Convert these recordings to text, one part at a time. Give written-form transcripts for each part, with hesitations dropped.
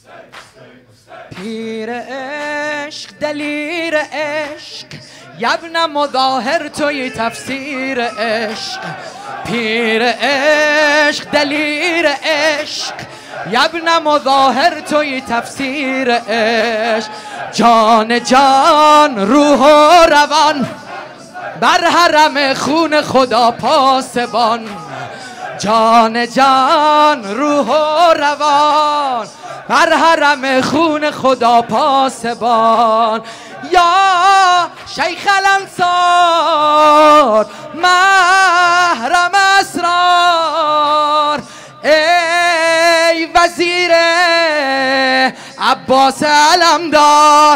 پیر عشق دلیر عشق یبن مظاهر توی تفسیر عشق پیر عشق دلیر عشق یبن مظاهر توی تفسیر عشق جان جان روح و روان بر حرم خون خدا پاسبان جان جان روح و روان بر حرم خون خدا پاسبان یا شیخ الانصار محرم اسرار ای وزیر عباس علمدار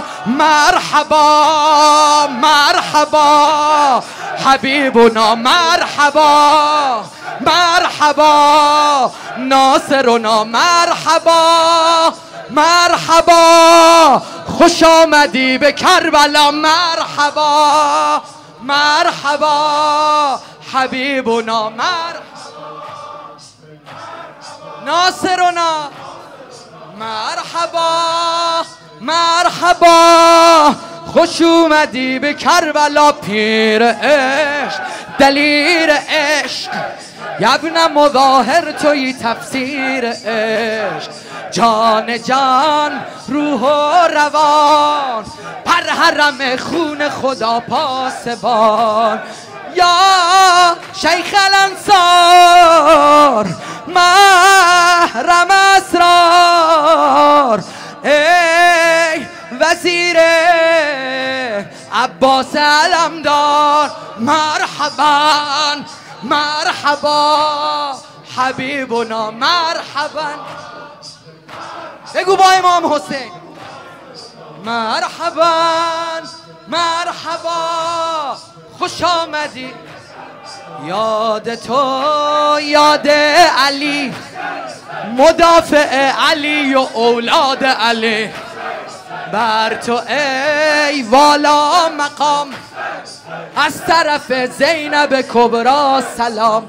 مرحبا مرحبا حبیبنا مرحبا مرحبا ناصرنا مرحبا مرحبا خوش آمدی به کربلا مرحبا مرحبا حبیبنا مرحبا ناصرنا مرحبا مرحبا خوش اومدی به کربلا پیر عشق دلیر عشق یبن مظاهر توی تفسیر عشق جان جان روح و روان پر حرم خون خدا پاسبان یا شیخ الانصار محرم اسرار ای وزیر عباس علمدار مرحبا مرحبا حبیبنا مرحبا بگو با امام حسین مرحبا مرحبا خوش آمدی یاد تو یاد علی مدافع علی و اولاد علی بر تو ای والا مقام از طرف زینب کبرا سلام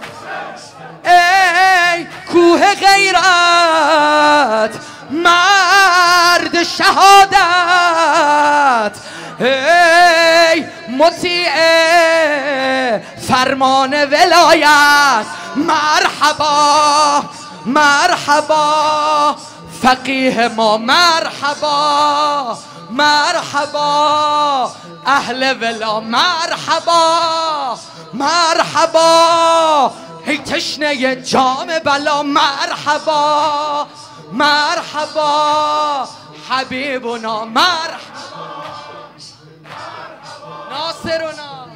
ای کوه غیرت مرد شهادت ای مطیع فرمان ولایت مرحبا مرحبا فقیه ما مرحبا مرحبا اهل ولا مرحبا مرحبا ای تشنه جام بلا مرحبا مرحبا حبیبنا مرحبا ناصرنا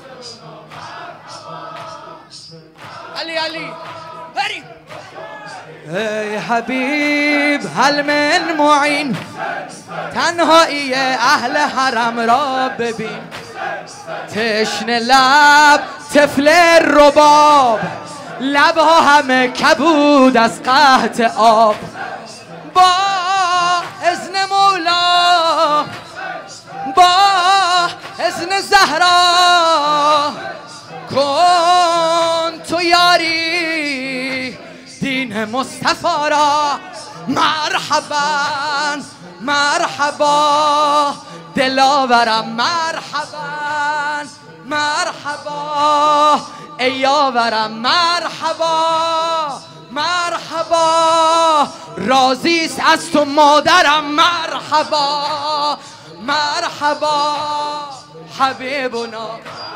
علی علی بریم ای حبیب هل من معین تنهایی اهل حرم را ببین تشنه لب طفل رباب لبها همه کبود از قحط آب با اذن مولا با اذن زهرا کن تو یاری دین مصطفی را مرحبا مرحبا دلاورم مرحبا مرحبا ای یاورم مرحبا مرحبا راضیست از تو مادرم مرحبا مرحبا حبیبنا